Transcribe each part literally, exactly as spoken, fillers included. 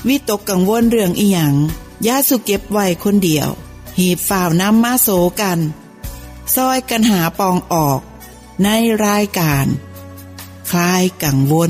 วิตกกังวลเรื่องอีหยังอย่าสุเก็บไว้คนเดียวหีบฝ่าวนำมาโสกันซอยกันหาปองออกในรายการคลายกังวล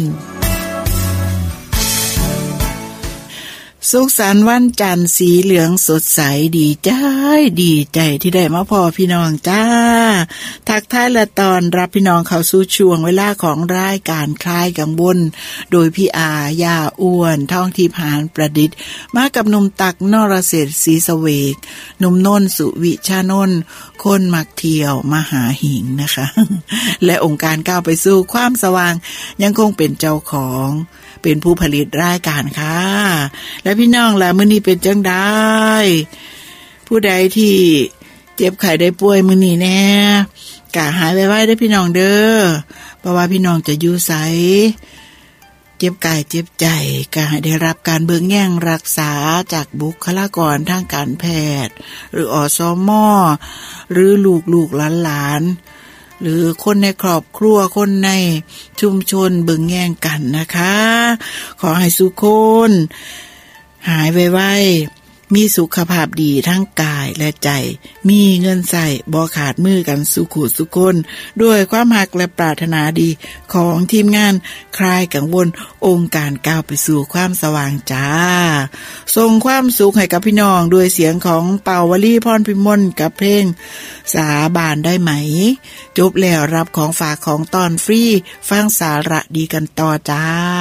สุขสันต์วันจันทร์สีเหลืองสดใสดีใจดีใจที่ได้มาพอพี่น้องจ้าทักทายและตอนรับพี่น้องเข้าสู่ช่วงเวลาของรายการคลายกังวลโดยพี่อาย่าอ้วนท่องทิพย์หานประดิษฐ์มากับหนุ่มตักนรเศรษฐ์ศรีเสวกหนุ่มนนท์สุวิชานนท์คนมักเที่ยวมหาหิงนะคะ และองค์การก้าวไปสู่ความสว่างยังคงเป็นเจ้าของเป็นผู้ผลิตรายการค่ะและพี่น้องล่ะมื้อนี้เป็นจังได๋ผู้ใดที่เจ็บไข้ได้ป่วยมื้อนี้แน่กะหายไวๆเด้อพี่น้องเด้อเพราะว่าพี่น้องจะอยู่ไสเจ็บกายเจ็บใจก็ให้ได้รับการเบิ่งแย่งรักษาจากบุคลากรทางการแพทย์หรืออสม.หรือลูกๆหลานๆหรือคนในครอบครัวคนในชุมชนเบิ่งแย่งกันนะคะขอให้สุขคนหายไวๆมีสุขภาพดีทั้งกายและใจมีเงินใส่บ่ขาดมือกันสุขุสุขคนด้วยความหักและปรารถนาดีของทีมงานคลายกังวลองค์การก้าวไปสู่ความสว่างจ้าส่งความสุขให้กับพี่น้องด้วยเสียงของเป่าวลีพรพิมลกับเพลงสาบานได้ไหมจบแล้วรับของฝากของตอนฟรีฟังสาระดีกันต่อจ้า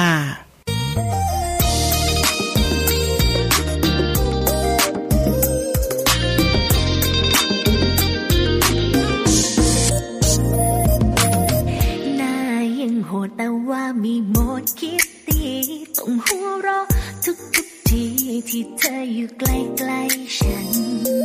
แต่ว่ามีโมดคิดตีต้องหัวเราะทุกทุกทีที่เธออยู่ใกล้ๆฉัน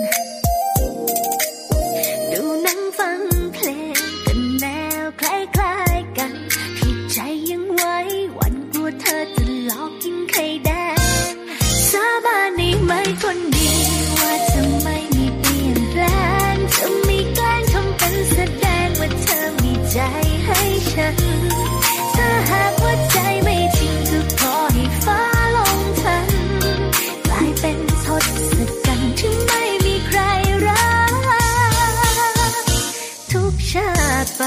ดูหนังฟังเพลงกันแนวคล้ายๆกันที่ใจยังไว้วันกลัวเธอจะหลอกกินไข่แดงสาบานได้ไหมคนดีว่าจะไม่มีเปลี่ยนแปลงจะไม่แกล้งทำเป็นแสดงว่าเธอมีใจให้ฉันถ้าหากว่าใจไม่จริงก็ขอให้ฟ้าลงทันกลายเป็นทศกัณฐ์ที่ไม่มีใครรักทุกชาติไป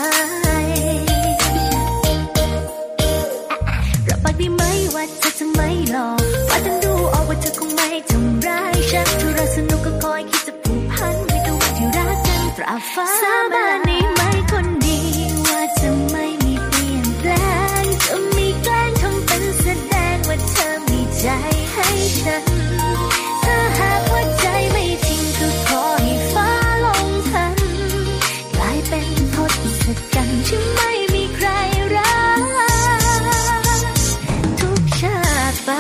รับปากได้ไหมว่าเธอจะไม่หลอกว่าฉันดูออกว่าเธอคงไม่ทำร้ายฉันทุรักสนุกก็คอยคิดจะผูกพันให้กับวันที่รักกันตราบฟ้าสาบานได้ไหมคนดีว่าจะไม่จะมีแกล้งทำเป็นแสดงว่าเธอมีใจให้ฉันถ้าหากว่าใจไม่จริงก็ขอให้ฟ้าลงทันกลายเป็นทศกัณฐ์ที่ไม่มีใครรักทุกชาติไป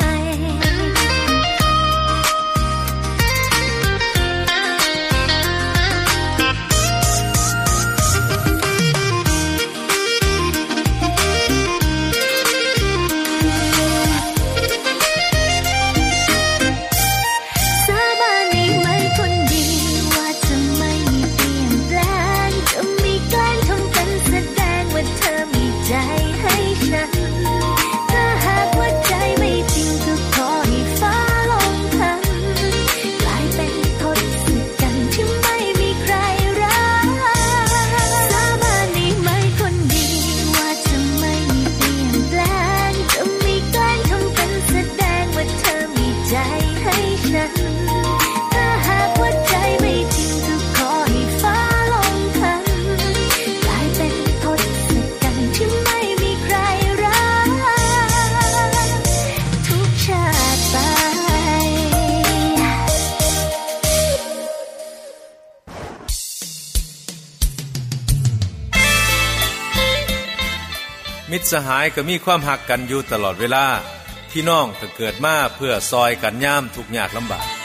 มิตรสหายก็มีความหักกันอยู่ตลอดเวลาพี่น้องก็เกิดมาเพื่อซอยกันยามทุกข์ยากลำบาก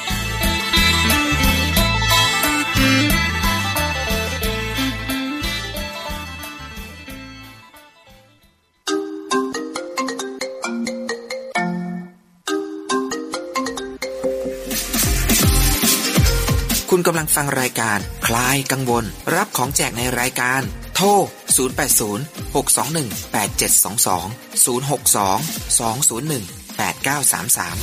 คุณกำลังฟังรายการคลายกังวลรับของแจกในรายการโทรศูนย์ แปด ศูนย์ หก สอง หนึ่ง แปด เจ็ด สอง สอง ศูนย์ หก สอง สอง ศูนย์ หนึ่งแปดเก้าสามสาม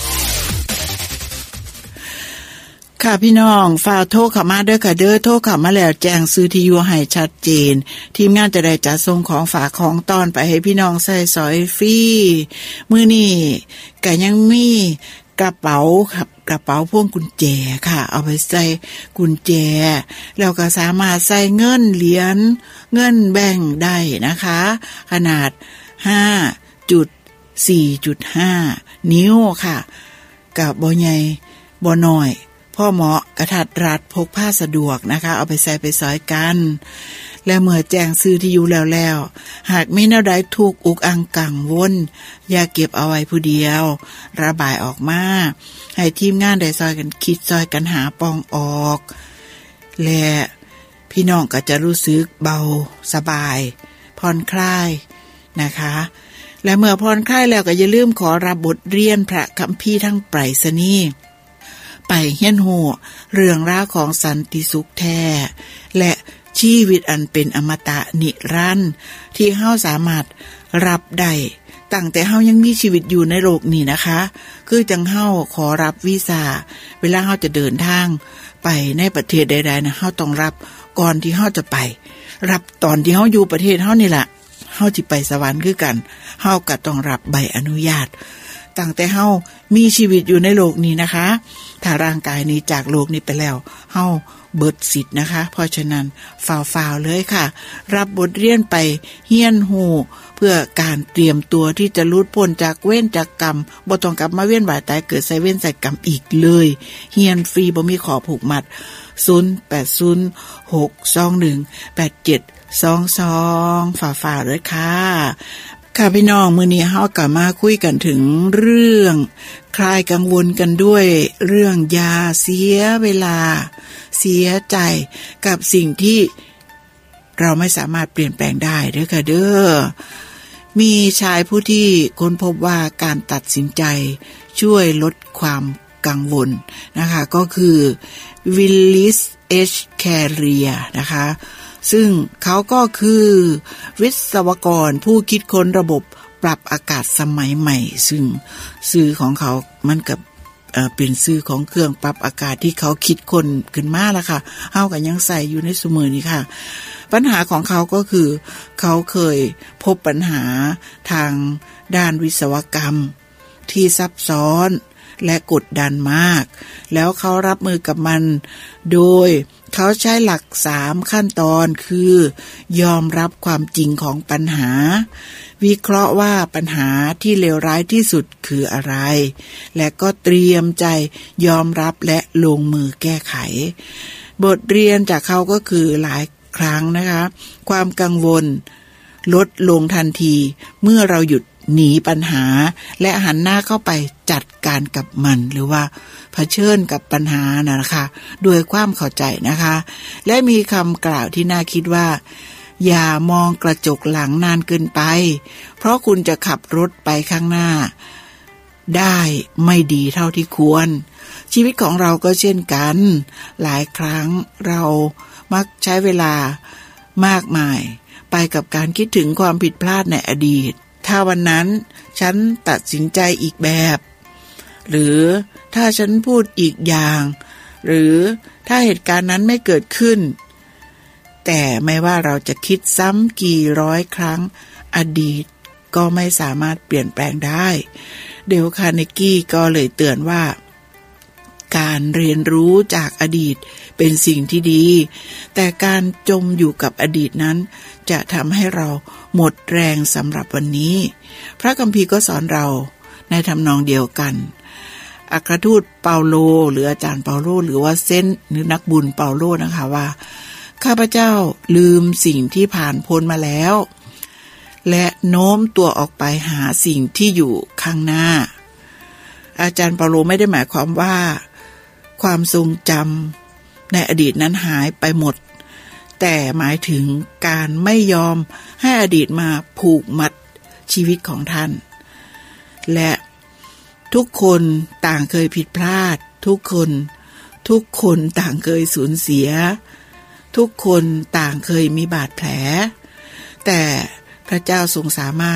ค่ะพี่น้องฝากโทรเข้ามาเด้อค่ะเด้อโทรเข้ามาแล้วแจ้งซื้อที่อยู่ให้ชัดเจนทีมงานจะได้จัดส่งของฝากของต้อนไปให้พี่น้องใส่สอยฟรีมื้อนี้ก็ยังมีกระเป๋าครับกระเป๋าพวงกุญแจค่ะเอาไปใส่กุญแจแล้วก็สามารถใส่เงินเหรียญเงินแบ่งได้นะคะขนาด ห้าจุดสี่จุดห้า นิ้วค่ะกับบ่ใหญ่บ่น้อยพ่อเหมาะกระทัดรัดพกพาสะดวกนะคะเอาไปใส่ไปซอยกันและเมื่อแจ้งซื้อที่อยู่แล้วแล้วหากมีแนวใดถูกอุกอังกังวลอย่าเก็บเอาไว้ผู้เดียวระบายออกมาให้ทีมงานได้ซอยกันคิดซอยกันหาปองออกและพี่น้องก็จะรู้สึกเบาสบายผ่อนคลายนะคะและเมื่อผ่อนคลายแล้วก็อย่าลืมขอรับบทเรียนพระคัมภีร์ทั้งไปรษณีย์ไปเฮียนฮู้เรื่องราวของสันติสุขแท้และชีวิตอันเป็นอมตะนิรันดร์ที่เฮาสามารถรับได้ตั้งแต่เฮายังมีชีวิตอยู่ในโลกนี้นะคะคือจังเฮาขอรับวีซ่าเวลาเฮาจะเดินทางไปในประเทศใดๆนะเฮาต้องรับก่อนที่เฮาจะไปรับตอนที่เฮาอยู่ประเทศเฮานี่ล่ะเฮาสิไปสวรรค์คือกันเฮาก็ต้องรับใบอนุญาตตั้งแต่เฮามีชีวิตอยู่ในโลกนี้นะคะถ้าร่างกายนี้จากโลกนี้ไปแล้วเฮาเบิดสิทธิ์นะคะเพราะฉะนั้นฝ่าวๆเลยค่ะรับบทเรียนไปเฮียนฮู้เพื่อการเตรียมตัวที่จะหลุดพ้นจากเวรจากกรรมบ่ต้องกลับมาเวียนว่ายตายเกิดใส่เวรใส่กรรมอีกเลยเฮียนฟรีบ่มีขอผูกมัดศูนย์ แปด ศูนย์ หก สอง หนึ่ง แปด เจ็ด สอง สองฝ่าวๆเลยค่ะค่ะพี่น้องมื้อนี้เฮาก็มาคุยกันถึงเรื่องคลายกังวลกันด้วยเรื่องยาเสียเวลาเสียใจกับสิ่งที่เราไม่สามารถเปลี่ยนแปลงได้เด้อค่ะเด้อมีชายผู้ที่ค้นพบว่าการตัดสินใจช่วยลดความกังวลนะคะก็คือวิลลิส เอช แคเรียนะคะซึ่งเขาก็คือวิศวกรผู้คิดค้นระบบปรับอากาศสมัยใหม่ซึ่งชื่อของเขามันกับเอ่อเป็นชื่อของเครื่องปรับอากาศที่เขาคิดค้นขึ้นมาแล้วค่ะเฮาก็ยังใส่อยู่ในสมือนี้ค่ะปัญหาของเขาก็คือเขาเคยพบปัญหาทางด้านวิศวกรรมที่ซับซ้อนและกดดันมากแล้วเขารับมือกับมันโดยเขาใช้หลักสามขั้นตอนคือยอมรับความจริงของปัญหาวิเคราะห์ว่าปัญหาที่เลวร้ายที่สุดคืออะไรและก็เตรียมใจยอมรับและลงมือแก้ไขบทเรียนจากเขาก็คือหลายครั้งนะคะความกังวลลดลงทันทีเมื่อเราหยุดหนีปัญหาและหันหน้าเข้าไปจัดการกับมันหรือว่าเผชิญกับปัญหานะคะด้วยความเข้าใจนะคะและมีคำกล่าวที่น่าคิดว่าอย่ามองกระจกหลังนานเกินไปเพราะคุณจะขับรถไปข้างหน้าได้ไม่ดีเท่าที่ควรชีวิตของเราก็เช่นกันหลายครั้งเรามักใช้เวลามากมายไปกับการคิดถึงความผิดพลาดในอดีตถ้าวันนั้นฉันตัดสินใจอีกแบบหรือถ้าฉันพูดอีกอย่างหรือถ้าเหตุการณ์นั้นไม่เกิดขึ้นแต่ไม่ว่าเราจะคิดซ้ำกี่ร้อยครั้งอดีตก็ไม่สามารถเปลี่ยนแปลงได้เดลคาร์เนกี้ก็เลยเตือนว่าการเรียนรู้จากอดีตเป็นสิ่งที่ดีแต่การจมอยู่กับอดีตนั้นจะทำให้เราหมดแรงสำหรับวันนี้พระคัมภีร์ก็สอนเราในทำนองเดียวกันอัครทูตเปาโลหรืออาจารย์เปาโลหรือว่าเซนต์หรือนักบุญเปาโลนะคะว่าข้าพเจ้าลืมสิ่งที่ผ่านพ้นมาแล้วและโน้มตัวออกไปหาสิ่งที่อยู่ข้างหน้าอาจารย์เปาโลไม่ได้หมายความว่าความทรงจำในอดีตนั้นหายไปหมดแต่หมายถึงการไม่ยอมให้อดีตมาผูกมัดชีวิตของท่านและทุกคนต่างเคยผิดพลาดทุกคนทุกคนต่างเคยสูญเสียทุกคนต่างเคยมีบาดแผลแต่พระเจ้าทรงสามารถ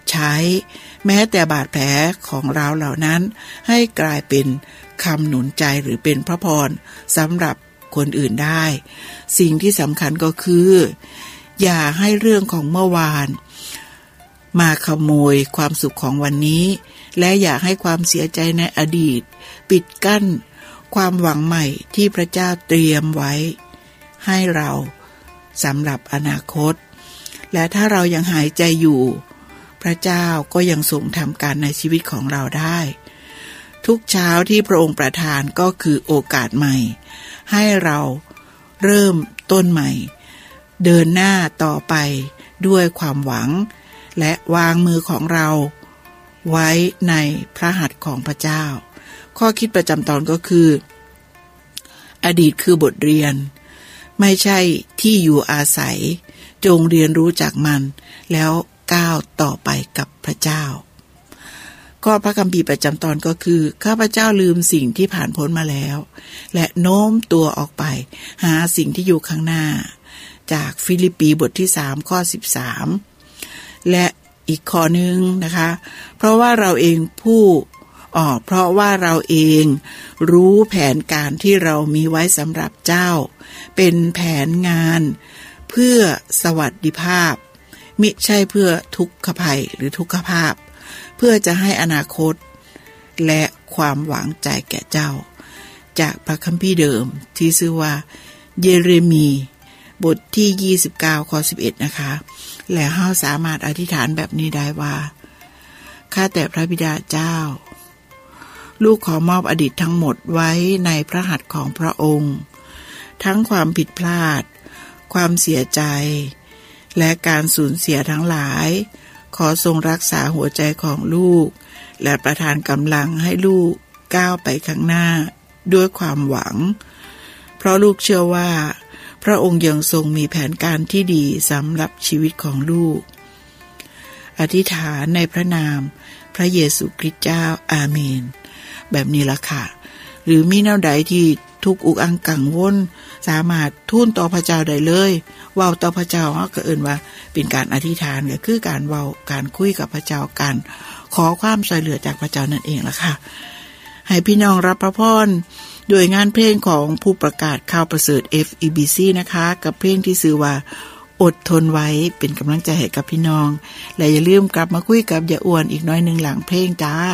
ใช้แม้แต่บาดแผลของเราเหล่านั้นให้กลายเป็นคำหนุนใจหรือเป็นพระพรสำหรับคนอื่นได้สิ่งที่สำคัญก็คืออย่าให้เรื่องของเมื่อวานมาขโมยความสุขของวันนี้และอย่าให้ความเสียใจในอดีตปิดกั้นความหวังใหม่ที่พระเจ้าเตรียมไว้ให้เราสำหรับอนาคตและถ้าเรายังหายใจอยู่พระเจ้าก็ยังทรงทำการในชีวิตของเราได้ทุกเช้าที่พระองค์ประทานก็คือโอกาสใหม่ให้เราเริ่มต้นใหม่เดินหน้าต่อไปด้วยความหวังและวางมือของเราไว้ในพระหัตถ์ของพระเจ้าข้อคิดประจำตอนก็คืออดีตคือบทเรียนไม่ใช่ที่อยู่อาศัยจงเรียนรู้จากมันแล้วก้าวต่อไปกับพระเจ้าก็พระคัมภีร์ประจำตอนก็คือข้าพเจ้าลืมสิ่งที่ผ่านพ้นมาแล้วและโน้มตัวออกไปหาสิ่งที่อยู่ข้างหน้าจากฟิลิปปีบทที่สามข้อสิบสามและอีกข้อนึงนะคะเพราะว่าเราเองผู้อ๋อเพราะว่าเราเองรู้แผนการที่เรามีไว้สำหรับเจ้าเป็นแผนงานเพื่อสวัสดิภาพมิใช่เพื่อทุกขภัยหรือทุกขภาพเพื่อจะให้อนาคตและความหวังใจแก่เจ้าจากพระคัมภีร์เดิมที่ชื่อว่าเยเรมีบทที่ยี่สิบเก้าข้อสิบเอ็ดนะคะและเฮาสามารถอธิษฐานแบบนี้ได้ว่าข้าแต่พระบิดาเจ้าลูกขอมอบอดีตทั้งหมดไว้ในพระหัตถ์ของพระองค์ทั้งความผิดพลาดความเสียใจและการสูญเสียทั้งหลายขอทรงรักษาหัวใจของลูกและประทานกำลังให้ลูกก้าวไปข้างหน้าด้วยความหวังเพราะลูกเชื่อว่าพระองค์ยังทรงมีแผนการที่ดีสำหรับชีวิตของลูกอธิษฐานในพระนามพระเยซูคริสต์เจ้าอาเมนแบบนี้ละค่ะหรือมีแนวใดที่ทุกอุกอังกังวลสามารถทูลต่อพระเจ้าได้เลยเว้าต่อพระเจ้าก็เอิ้นว่าเป็นการอธิษฐานก็คือการเว้าการคุยกับพระเจ้ากันขอความช่วยเหลือจากพระเจ้านั่นเองล่ะค่ะให้พี่น้องรับพระพรโดยงานเพลงของผู้ประกาศข่าวประเสริฐ เอฟ อี บี ซี นะคะกับเพลงที่ชื่อว่าอดทนไว้เป็นกำลังใจให้กับพี่น้องและอย่าลืมกลับมาคุยกับยายอ้วนอีกน้อยนึงหลังเพลงจ้า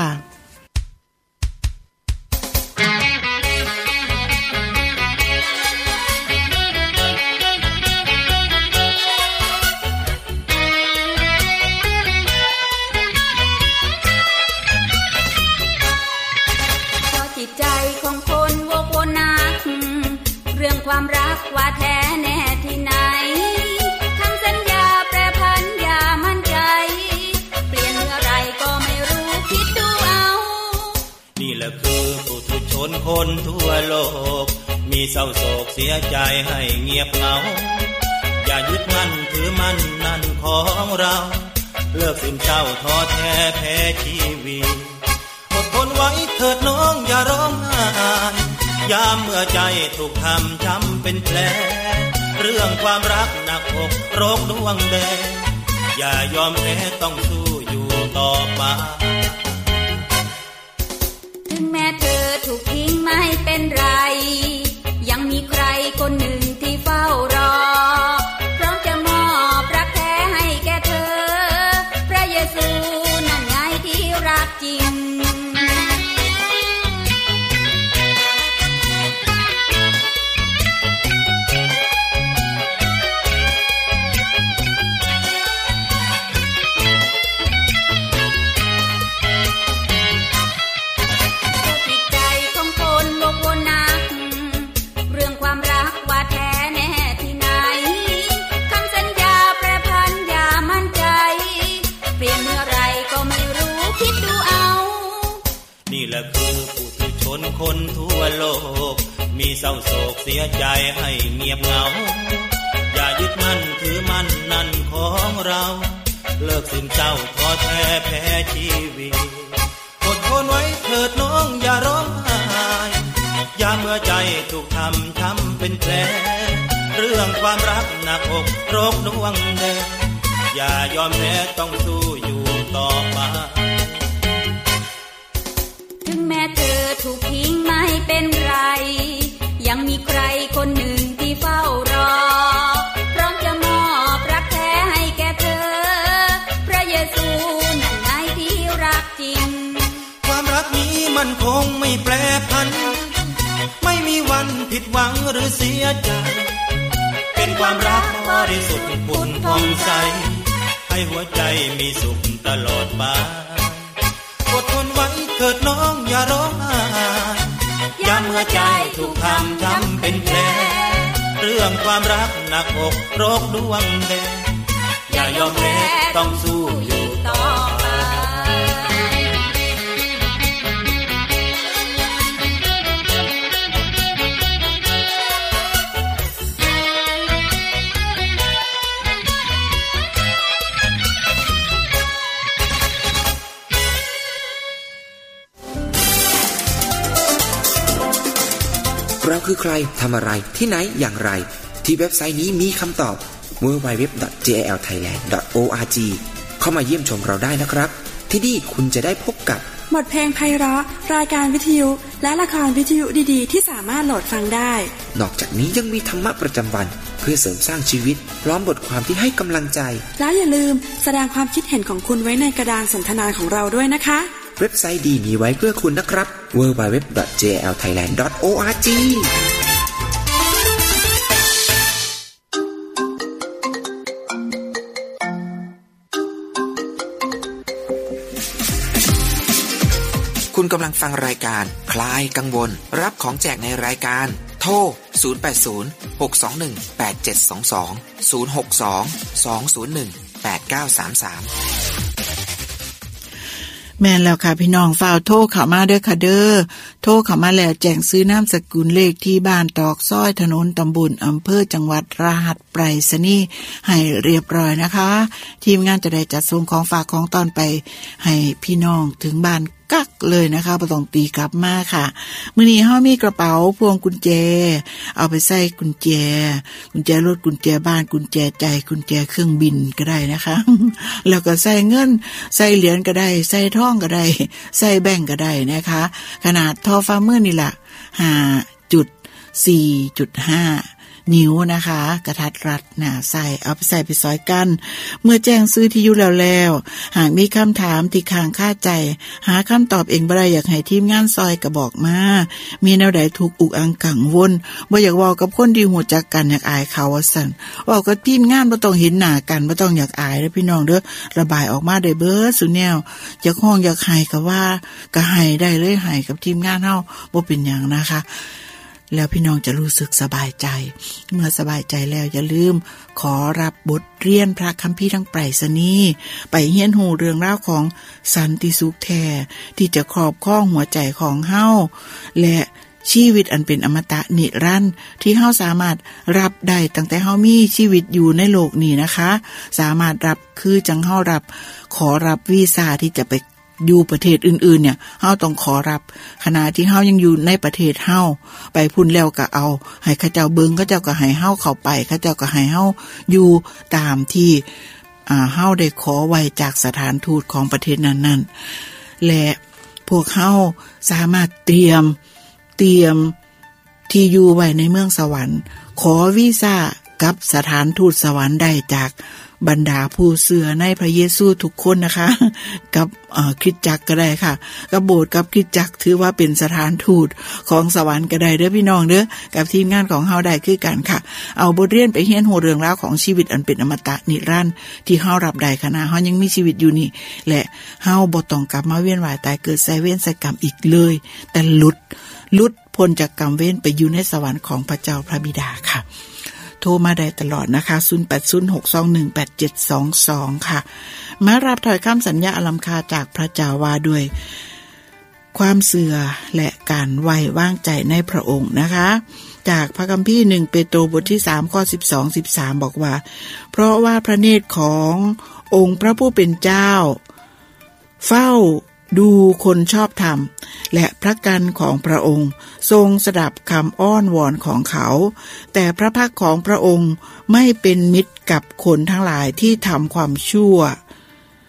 ความรักว่าแท้แน่ที่ไหนคำสัญญาแปรพันอย่ามั่นใจเปลี่ยนเมื่อไรก็ไม่รู้คิดดูเอานี่แหละคือปุถุชนคนทั่วโลกมีเศร้าโศกเสียใจให้เงียบเหงาอย่ายึดมั่นถือมั่นนั่นของเราเลิกซึมเศร้าท้อแท้แพ้ชีวิตอดทนไว้เถิดน้องอย่าร้องไห้ยามเมื่อใจถูกทำช้ำเป็นแผลเรื่องความรักหนักอกโรคดวงแดงอย่ายอมแพ้ต้องสู้อยู่ต่อไปถึงแม้เธอถูกทิ้งไม่เป็นไรยังมีใครคนหนึ่งที่เฝ้ารอพร้อมจะมอบรักแท้ให้แก่เธอพระเยซูนั่นไงที่รักจริงคนทั่วโลกมีเศร้าโศกเสียใจให้เงียบเหงาอย่ายึดมั่นถือมั่นนั่นของเราเลิกซึมเศร้าท้อแท้แพ้ชีวิตอดทนไว้เถิดน้องอย่าร้องไห้ยามเมื่อใจถูกทำช้ำเป็นแผลเรื่องความรักหนักอกโรคดวงแดงอย่ายอมแพ้ต้องสู้อยู่ต่อไปถึงแม้เธอถูกทิ้งไม่เป็นไรยังมีใครคนหนึ่งที่เฝ้ารอพร้อมจะมอบรักแท้ให้แก่เธอพระเยซูนั่นไงที่รักจริงความรักนี้มันคงไม่แปรผันไม่มีวันผิดหวังหรือเสียใจเป็นความรักบริสุทธิ์ผุดผ่องใสให้หัวใจมีสุขตลอดไปอดทนไว้เถิดน้องอย่าร้องไห้ย้ำหัวใจถูกทำช้ำเป็นแผลเรื่องความรักหนักอกโรคดวงแดงอย่ายอมแพ้ต้องสู้อยู่ต่อไปเราคือใครทำอะไรที่ไหนอย่างไรที่เว็บไซต์นี้มีคำตอบ ดับเบิลยู ดับเบิลยู ดับเบิลยู ดอท เจ แอล ไทยแลนด์ ดอท โอ อาร์ จี เข้ามาเยี่ยมชมเราได้นะครับที่นี่คุณจะได้พบกับบทเพลงไพเราะรายการวิทยุและละครวิทยุดีๆที่สามารถโหลดฟังได้นอกจากนี้ยังมีธรรมะประจำวันเพื่อเสริมสร้างชีวิตพร้อมบทความที่ให้กำลังใจแล้วอย่าลืมแสดงความคิดเห็นของคุณไว้ในกระดานสนทนาของเราด้วยนะคะเว็บไซต์ดีมีไว้เพื่อคุณนะครับ ดับเบิลยู ดับเบิลยู ดับเบิลยู ดอท เจ แอล ไทยแลนด์ ดอท โอ อาร์ จีคุณกำลังฟังรายการคลายกังวลรับของแจกในรายการโทรศูนย์ แปด ศูนย์ หก สอง หนึ่ง แปด เจ็ด สอง สอง ศูนย์ หก สอง สอง ศูนย์ หนึ่ง แปด เก้า สาม สามแม่นแล้วค่ะพี่น้องฝ้าวโทรเข้ามาเด้อค่ะเด้อโทรเข้ามาแล้วแจ้งซื้อนามสกุลเลขที่บ้านตอกซ้อยถนนตำบลอำเภอจังหวัดรหัสไปรษณีย์ให้เรียบร้อยนะคะทีมงานจะได้จัดส่งของฝากของตอนไปให้พี่น้องถึงบ้านกักเลยนะคะบ่ต้องตีกลับมาค่ะมื้อนี้เฮามีกระเป๋าพวงกุญแจเอาไปใส่กุญแจกุญแจรถกุญแจบ้านกุญแจใจกุญแจเครื่องบินก็ได้นะคะแล้วก็ใส่เงินใส่เหรียญก็ได้ใส่ทองก็ได้ใส่แบงก์ก็ได้นะคะขนาดทอฟ้ามืดนี่ล่ะ ห้าจุดสี่จุดห้า นิ้วนะคะกระทัดรัดหนาใส่เอาไปใส่ไปซอยกันเมื่อแจ้งซื้อที่อยู่แล้วแล้วหากมีคำถามที่ค้างคาใจหาคำตอบเองบ่ได้อยากให้ทีมงานซอยก็บอกมามีแนวใดถูกอุกอังกังวลบ่อยากเว้ากับคนที่รู้จักกันอยากอายเขาว่าซั่นเว้ากับทีมงานบ่ต้องเห็นหน้ากันบ่ต้องอยากอายเด้อพี่น้องเด้อระบายออกมาได้เบิดซุแนวอยากฮ้องอยากให้ก็ว่าก็ให้ได้เลยให้กับทีมงานเฮาบ่เป็นหยังนะคะแล้วพี่น้องจะรู้สึกสบายใจเมื่อสบายใจแล้วอย่าลืมขอรับบทเรียนพระคัมภีร์ทั้งไปรษณีย์ไปเรียนรู้เรื่องราวของสันติสุขแท้ที่จะครอบครองหัวใจของเฮาและชีวิตอันเป็นอมตะนิรันดร์ที่เฮาสามารถรับได้ตั้งแต่เฮามีชีวิตอยู่ในโลกนี้นะคะสามารถรับคือจังเฮารับขอรับวีซ่าที่จะไปอยู่ประเทศอื่นๆเนี่ยเฮาต้องขอรับขณะที่เฮายังอยู่ในประเทศเฮาไปพุ่นแล้วก็เอาให้เขาเจ้าเบิ่งเขาเจ้าก็ให้เฮาเข้าไปเขาเจ้าก็ให้เฮาอยู่ตามที่อ่าเฮาได้ขอไว้จากสถานทูตของประเทศนั้นๆและพวกเฮาสามารถเตรียมเตรียมที่อยู่ไว้ในเมืองสวรรค์ขอวีซ่ากับสถานทูตสวรรค์ได้จากบรรดาผู้เชื่อในพระเยซูทุกคนนะคะกับเอ่อคริสตจักรก็ได้ค่ะกับโบสถ์กับคริสตจักรถือว่าเป็นสถานทูตของสวรรค์ก็ได้เด้อพี่น้องเด้อกับทีมงานของเฮาได้คือกันค่ะเอาบทเรียนไปเรียนรู้เรื่องราวของชีวิตอันเป็นอมตะนิรันดร์ที่เฮารับได้ขณะเฮายังมีชีวิตอยู่นี่และเฮาบ่ต้องกลับมาเวียนว่ายตายเกิดใส่เวรใส่กรรมอีกเลยแต่หลุดหลุดพ้นจากกรรมเวรไปอยู่ในสวรรค์ของพระเจ้าพระบิดาค่ะโทรมาได้ตลอดนะคะศูนย์ แปด ศูนย์ หก สอง หนึ่ง แปด เจ็ด สอง สองค่ะมารับถ้อยคำสัญญาอลัมคาจากพระเจ้าว่าด้วยความเชื่อและการไว้วางใจในพระองค์นะคะจากพระคัมภีร์หนึ่งเปโตรบทที่สามข้อสิบสอง สิบสามบอกว่าเพราะว่าพระเนตรขององค์พระผู้เป็นเจ้าเฝ้าดูคนชอบธรรมและพระกันของพระองค์ทรงสดับคำอ้อนวอนของเขาแต่พระพักของพระองค์ไม่เป็นมิตรกับคนทั้งหลายที่ทำความชั่ว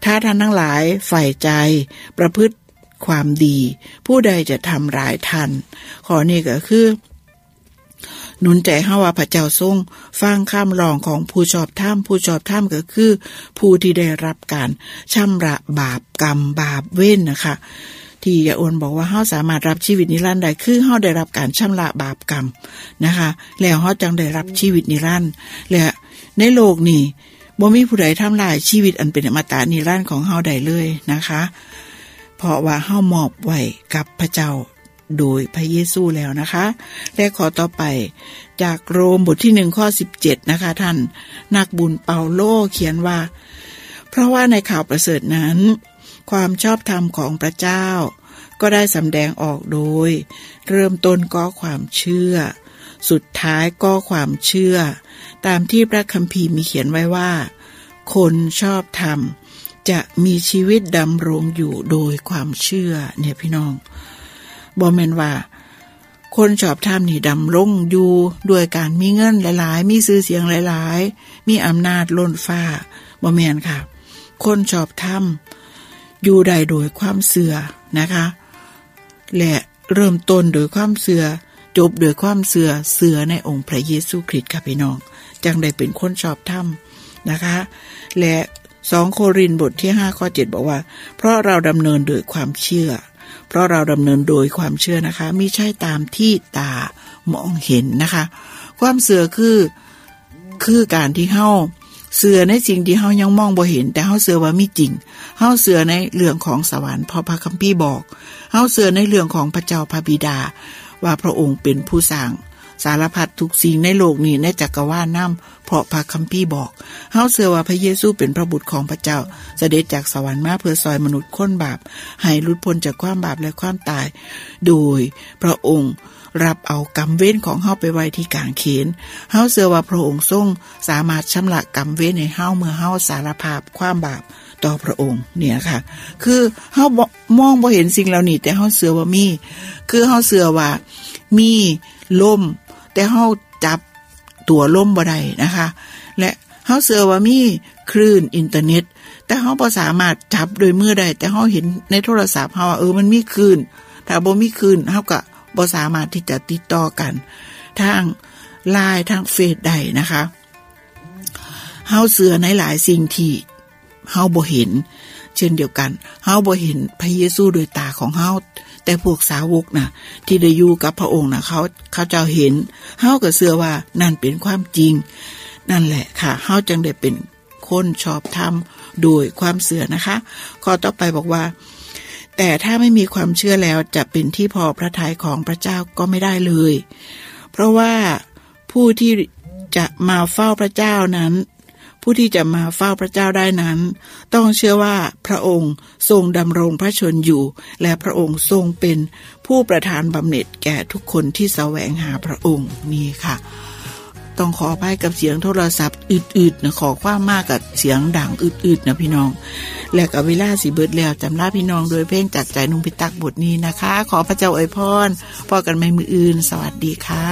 ถ้าท่านทั้งหลายใฝ่ใจประพฤติความดีผู้ใดจะทำร้ายท่านข้อนี้ก็คือหนุนใจเฮาว่าพระเจ้าทรงฟังคำร้องของผู้ชอบธรรมผู้ชอบธรรมก็คือผู้ที่ได้รับการชำระบาปกรรมบาปเว้นนะคะที่ยาอ้นบอกว่าเฮาสามารถรับชีวิตนิรันดร์ได้คือเฮาได้รับการชำระบาปกรรมนะคะแล้วเฮาจังได้รับชีวิตนิรันดร์และในโลกนี้บ่มีผู้ใดทำลายชีวิตอันเป็นอมตะนิรันดร์ของเฮาได้เลยนะคะเพราะว่าเฮามอบไว้กับพระเจ้าโดยพระเยซูแล้วนะคะและขอต่อไปจากโรมบทที่หนึ่งข้อสิบเจ็ดนะคะท่านนักบุญเปาโลเขียนว่าเพราะว่าในข่าวประเสริฐนั้นความชอบธรรมของพระเจ้าก็ได้สำแดงออกโดยเริ่มต้นก็ความเชื่อสุดท้ายก็ความเชื่อตามที่พระคัมภีร์มีเขียนไว้ว่าคนชอบธรรมจะมีชีวิตดำรงอยู่โดยความเชื่อเนี่ยพี่น้องบ่แม่นว่าคนชอบธรรมนี่ดำรงอยู่ด้วยการมีเงินหลายๆมีชื่อเสียงหลายๆมีอำนาจล้นฟ้าบ่แม่นค่ะคนชอบธรรมอยู่ได้โดยความเชื่อนะคะและเริ่มต้นโดยความเชื่อจบโดยความเชื่อเชื่อในองค์พระเยซูคริสต์ค่ะพี่น้องจังได้เป็นคนชอบธรรมนะคะและสองโครินธ์บทที่ห้าข้อเจ็ดบอกว่าเพราะเราดำเนินโดยความเชื่อเพราะเราดำเนินโดยความเชื่อนะคะไม่ใช่ตามที่ตามองเห็นนะคะความเชื่อคือคือการที่เฮาเชื่อในสิ่งที่เฮายังมองบ่เห็นแต่เฮาเชื่อว่ามีจริงเฮาเชื่อในเรื่องของสวรรค์เพราะพระคัมภีร์บอกเฮาเชื่อในเรื่องของพระเจ้าพระบิดาว่าพระองค์เป็นผู้สร้างสารพัดทุกสิ่งในโลกนี้ในจักรวาลนำเพราะพระคัมภีร์บอกเฮาเชื่อว่าพระเยซูเป็นพระบุตรของพระเจ้าเสด็จจากสวรรค์มาเพื่อซอยมนุษย์คนบาปให้หลุดพ้นจากความบาปและความตายโดยพระองค์รับเอากรรมเวรของเฮาไปไว้ที่กางเขนเฮาเชื่อว่าพระองค์ทรงสามารถชำระกรรมเวรให้เฮาเมื่อเฮาสารภาพความบาปต่อพระองค์เนี่ยค่ะคือเฮามองบ่เห็นสิ่งเหล่านี้แต่เฮาเชื่อว่ามีคือเฮาเชื่อว่ามีลมแต่เฮาจับตัวลมบ่ได้นะคะและเฮาเชื่อว่ามีคลื่นอินเทอร์เน็ตแต่เฮาบ่สามารถจับโดยมือได้แต่เฮาเห็นในโทรศัพท์เฮาว่าเออมันมีคลื่นถ้าบ่มีคลื่นเฮาก็บ่สามารถที่จะติดต่อกันทาง ไลน์ ทางเฟซได้นะคะเฮาเชื่อในหลายสิ่งที่เฮาบ่เห็นเช่นเดียวกันเฮาบ่เห็นพระเยซูด้วยตาของเฮาแต่พวกสาวกน่ะที่ได้อยู่กับพระองค์น่ะเขาเขาเจ้าเห็นเฮาก็เชื่อว่านั่นเป็นความจริงนั่นแหละค่ะเฮาจึงได้เป็นคนชอบธรรมโดยความเชื่อนะคะข้อต่อไปบอกว่าแต่ถ้าไม่มีความเชื่อแล้วจะเป็นที่พอพระทัยของพระเจ้าก็ไม่ได้เลยเพราะว่าผู้ที่จะมาเฝ้าพระเจ้านั้นผู้ที่จะมาเฝ้าพระเจ้าได้นั้นต้องเชื่อว่าพระองค์ทรงดำรงพระชนอยู่และพระองค์ทรงเป็นผู้ประทานบำเหน็จแก่ทุกคนที่แสวงหาพระองค์นี่ค่ะต้องขออภัยกับเสียงโทรศัพท์อึดๆนะขอความมากกับเสียงดังอึดๆนะพี่น้องและกับเวลาสิเบิดแล้วจำลาพี่น้องโดยเพลงจากใจนุ่งพิตักบทนี้นะคะขอพระเจ้าอวยพรพอกันใหม่มื้ออื่นสวัสดีค่ะ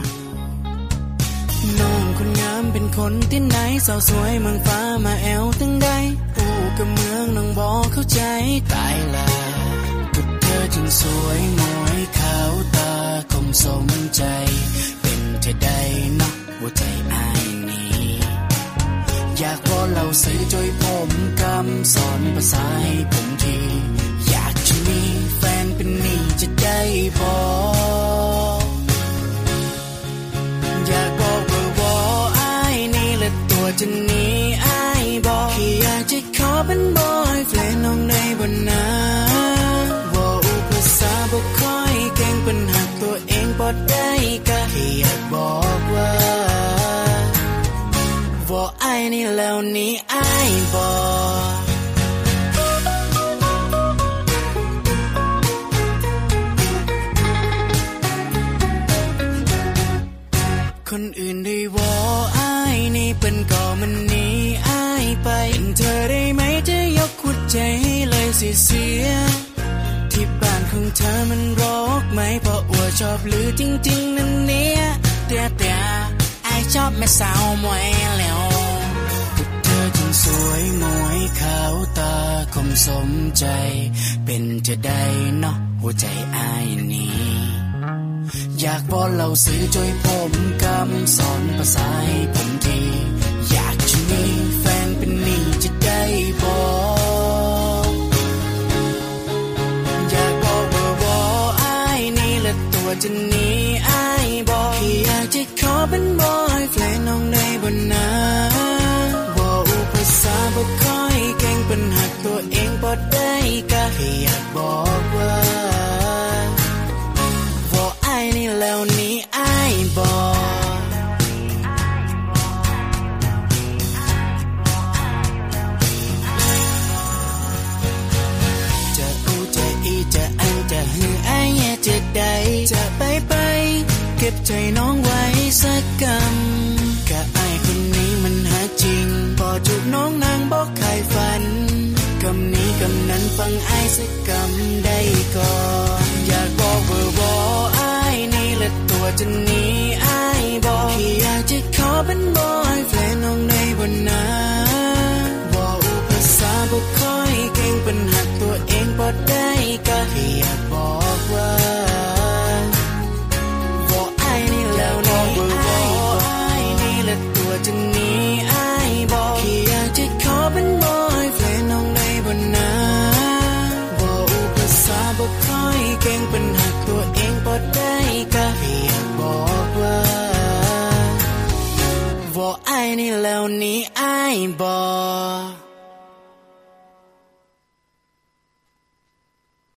น้องคนงามเป็นคนที่ไหนสาวสวยเมืองฟ้ามาแอวตั้งใดอู้กับเมืองน้องบอกเข้าใจตายละก็เธอจึงสวยงอยขาวตาคมสมใจเป็นเธอใดเนาะหัวใจอ้ายนี้อยากบอกเล่าสื่อจอยผมกำสอนภาษาให้ผมทีอยากจะมีแฟนเป็นนี่จะได้บอกอยากบอกว่าว่าอ้ายนี่แหละตัวจะหนีอ้ายบอกแค่อยากจะขอเป็นบอยแฟนน้องในบนน้าว่าอุปสรรคบ่ค่อยเก่งเป็นหักตัวเองบ่ได้กะแค่อยากบอกว่าว่าอ้ายนี่แล้วนี่อ้ายบอกคนอื่นได้ว่าอ้ายนี่เป็นก็มันหนีอ้ายไปเป็นเธอได้ไหมจะยกหัวใจให้เลยเสียที่บ้านของเธอมันรกไหมเพราะว่าชอบหรือจริงๆนั่นเนี่ยแต่แต่อ้ายชอบแม่สาวมวยแล้วแต่เธอจึงสวยมวยขาวตาคมสมใจเป็นจะได้เนาะหัวใจอ้ายนี้อยากบอกเล่าสื่อช่วยผมกำสอนภาษาให้ผมทีอยากจะมีแฟนเป็นนี่จะได้บอกอยากบอกว่าบอกอ้ายนี่และตัวจะหนีอ้ายบอกแค่อยากจะขอเป็นบอยแฟนน้องได้บนน้าบอกอุปสรรคบ่ค่อยเก่งเป็นหักตัวเองบ่ได้ก็แค่อยากบอกว่านี่แล้วนี้อ้ายบอกจะอูจะอีจะอันจะหืออ้ายจะได้จะไปไปเก็บใจน้องไว้สักกำกะอ้ายคนนี้มันหาจริงพอจูบน้องนางบอกใครฝันกำนี้กำนั้นฟังอ้ายสักกำได้ก่อนอยากบอกว่าบอกตัวจะหนีอ้ายบอกแค่อยากจะขอเป็นบอยแฟนน้องในบนน้าบอกอุปสรรคบ่ค่อยเก่งเป็นหักตัวเองบ่ได้ก็แค่อยากบอกว่าบอกอ้ายนี่แล้วนี่อ้ายบอกอ้ายนี่และตัวจะหนีอ้ายบอกแค่อยากจะขอเป็นบอยแฟนน้องในบนน้าบอกอุปสรรคบ่ค่อยเก่งเป็นหักตัวเองบ่ได้ก็บอกว่าบอกอ้ายนี่แล้วนี้อ้ายบอก